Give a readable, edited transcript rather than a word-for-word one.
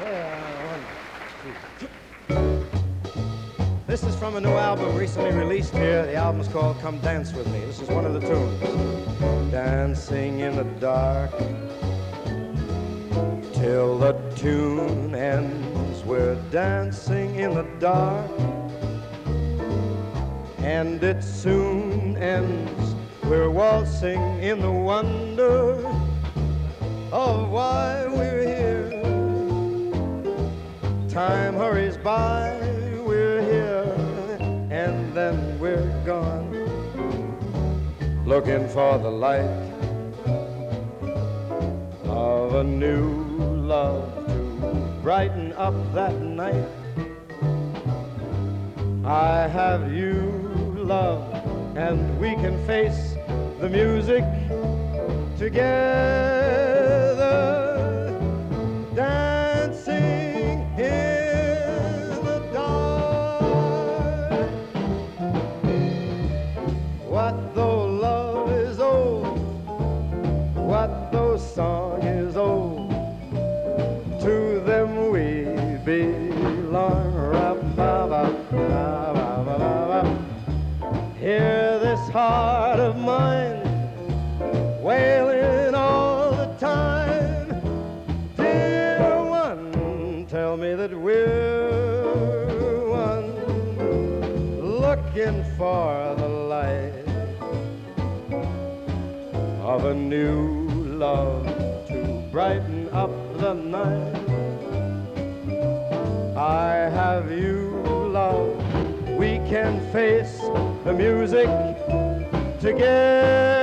This is from a new album recently released here. The album is called Come Dance With Me. This is one of the tunes. Dancing in the dark till the tune ends. We're dancing in the dark, and it soon ends. We're waltzing in the wonder of why we're here. Time hurries by, we're here, and then we're gone, looking for the light of a new love to brighten up that night. I have you, love, and we can face the music together, dancing in the dark. What though love is old, what though song is old, to them we belong. Hear this heart of mine wailing all the time. Dear one, tell me that we're one, looking for the light of a new love to brighten up the night. I have you, love, we can face the music together.